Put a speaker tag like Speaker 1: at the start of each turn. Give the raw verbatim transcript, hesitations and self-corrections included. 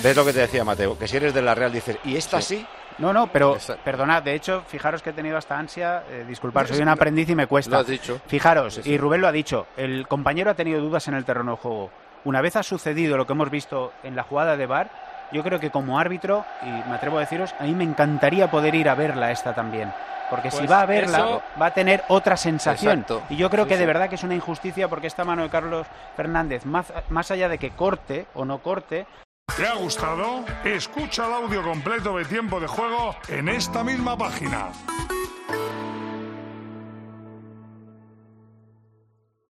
Speaker 1: ¿Ves lo que te decía Mateo? Que si eres de la Real dices, ¿y esta sí? sí?
Speaker 2: No, no, pero Exacto. perdonad, de hecho, fijaros que he tenido hasta ansia, eh, disculpar, soy un aprendiz y me cuesta.
Speaker 1: Lo has dicho.
Speaker 2: Fijaros, sí, sí. y Rubén lo ha dicho, el compañero ha tenido dudas en el terreno de juego. Una vez ha sucedido lo que hemos visto en la jugada de V A R, yo creo que como árbitro, y me atrevo a deciros, a mí me encantaría poder ir a verla esta también. Porque pues si va a verla, eso... va a tener otra sensación.
Speaker 1: Exacto.
Speaker 2: Y yo creo
Speaker 1: sí,
Speaker 2: que
Speaker 1: sí.
Speaker 2: de verdad que es una injusticia porque esta mano de Carlos Fernández, más, más allá de que corte o no corte...
Speaker 3: ¿Te ha gustado? Escucha el audio completo de Tiempo de Juego en esta misma página.